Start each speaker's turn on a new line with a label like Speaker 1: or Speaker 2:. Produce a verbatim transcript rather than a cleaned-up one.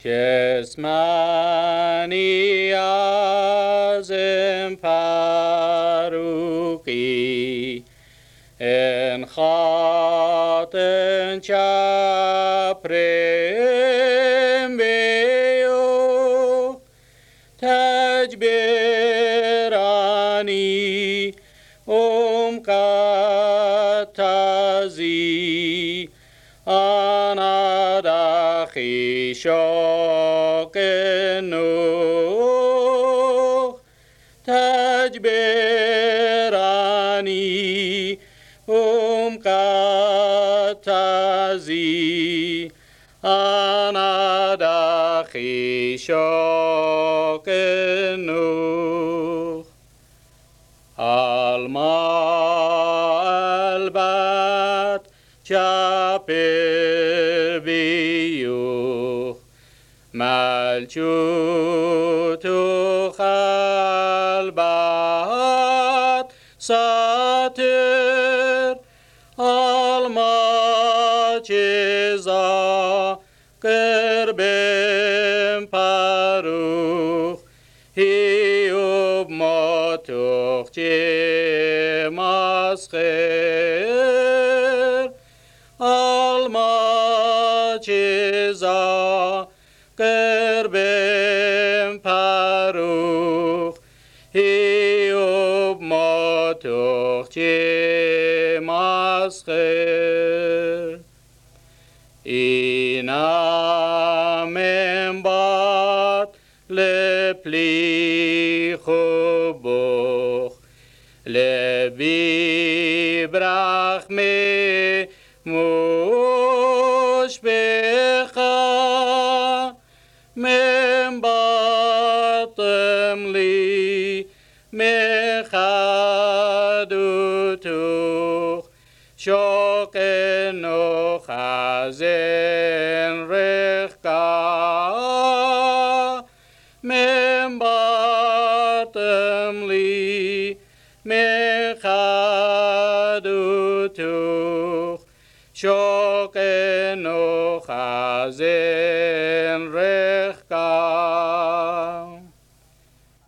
Speaker 1: جسمانی ازم پروکی ان خاطن چپرم بیو تجبرانی ام قتازی آنا داخی شوق نو تجبرانی ام قتازی آنا داخی شوق نو الماء البت چپر بیو ملچوت و خلبت ساتر الماء چیزا قربم پروخ هیوب ماتوخ چه مسخر alma چیزا قربم پروخ هیوب ماتوخ چه مسخر اینم باد لپلی خوبوخ لبی برخمی مشبخا من باطم لي مخدوتوخ شوق نخزن رخكا من باطم لي مخدوتوخ شوق نخزن رخ